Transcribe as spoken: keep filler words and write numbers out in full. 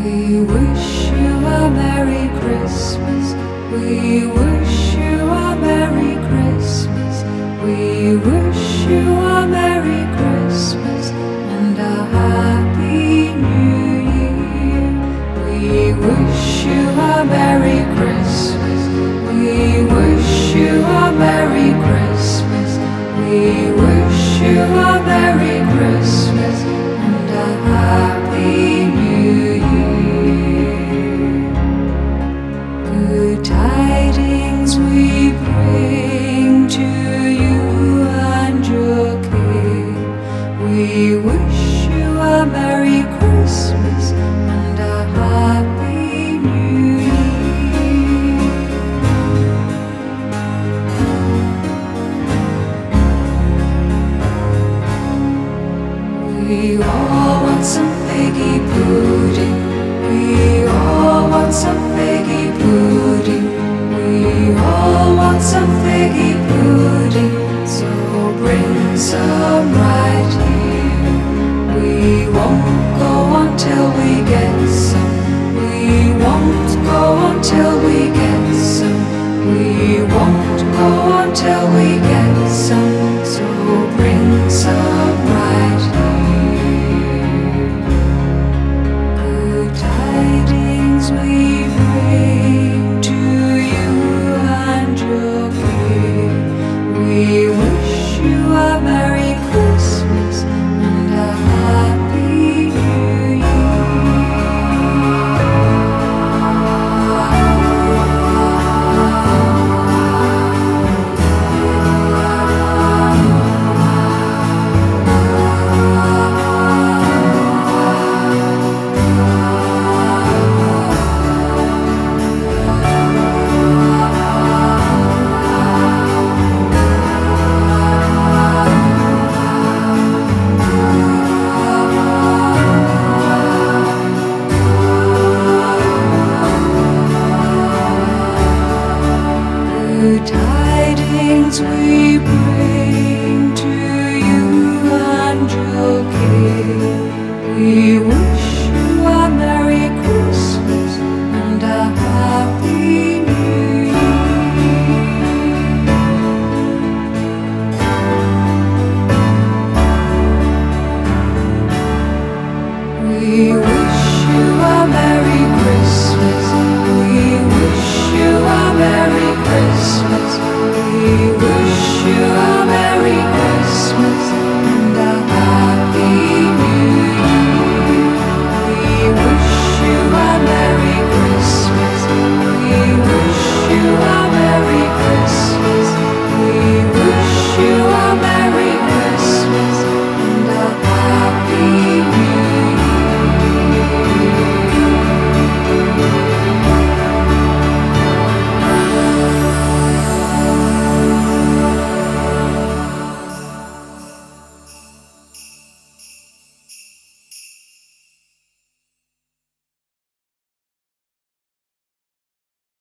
We wish you a Merry Christmas. We wish you a Merry Christmas. We wish you a Merry Christmas and a Happy New Year. We wish you a Merry Christmas. We wish you a Merry Christmas. We wish you a Merry Christmas and a Happy New Year. Good tidings we bring to you and your King. We wish you a Merry Christmas and a Happy New Year. We all want some figgy pudding. We all want some figgy pudding. We all want some figgy pudding. So bring some right here. We won't go until we get some. We won't go until we get some. We won't go until we get some. So bring some right here. Good tidings we bring to you and your King. We wish you a Merry Christmas and a Happy New Good tidings we bring to you and your King. We wish